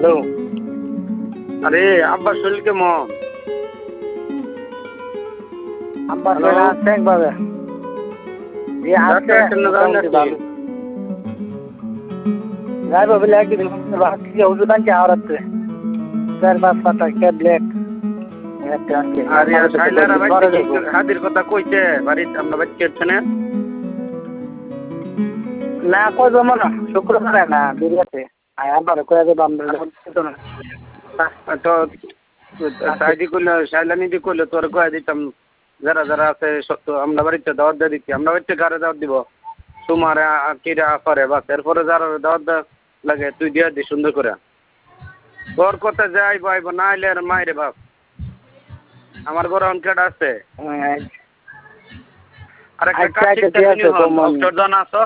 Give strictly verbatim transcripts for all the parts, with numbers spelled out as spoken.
Hello. আরে আব্বা শরীর কেমন? আব্বা হ্যালো? শরীর আছে একভাবে। জি আছে ডাক্তারের জন্য যান মোটামুটি নাকি? ভালো। যাইবো বলে একদিন ভাবছি যে ওষুধ আনছি আওড়াতে। চার পাঁচ পাতা ট্যাবলেট। একটা আনছি। আর ইয়া শাইলারা ঘরে বাড়িতে যাইবো। কি হাদির কথা কইছে? বাড়িতে আমরা বাড়িতে হচ্ছে না? না কই জমা না শুক্রবারে না বিরিয়াতে। আর আবার কয়ে দেবো আমরা তো না। তো সাইদি করলে শাইলানি দি করলে তোর কয়ে দিতাম যারা যারা আছে সত্য আমরা বাড়িতে দাওয়াত দিয়ে দিচ্ছি আমরা বাড়িতে কারে দাওয়াত দিব তোমার কিরা পারে বাস এরপরে যারা দাওয়াত দেওয়া লাগে তুই দিয়ে দি সুন্দর করে তোর কথা যাইব আইব না আইলে আর মাইরে বাপ আমার ঘরে অনকেট আছে আর একটা কাজ শিখতে ডক্টর জানা আছো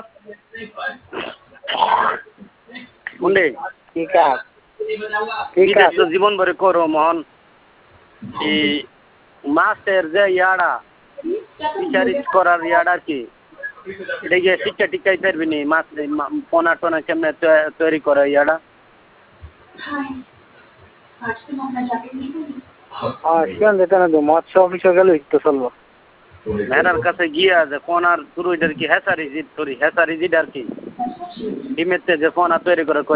মুন্ডি ঠিক আছে ঠিক আছে জীবন ভরে করো মোহন এই মাছের যে ইয়াড়া ফিশারিজ করার ইয়াড়া কি এটা গিয়ে শিক্ষা টিকাই পারবি নি মাছ পোনা টোনা কেমনে তৈরি করে ইয়াড়া শিয়ান যেতে না মৎস্য অফিসে গেলে তো চলবো হেরার কাছে গিয়া যে পোনার তুরুইটার কি হেসারি জিত তুরি হেসারি জিট আর কি ডিমের যে পোনা তৈরি করে